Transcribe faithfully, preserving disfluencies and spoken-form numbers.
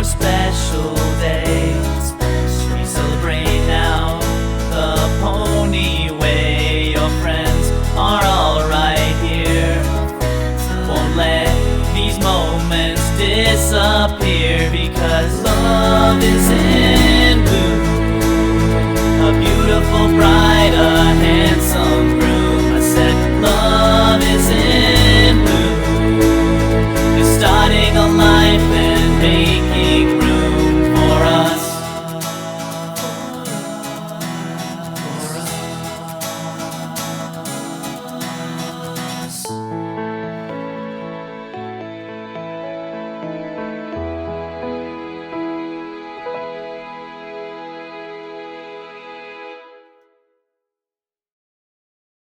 our special day. We celebrate now the Pony Way. Your friends are all right here. Won't let these moments disappear, because love is in bloom. A beautiful bride, a handsome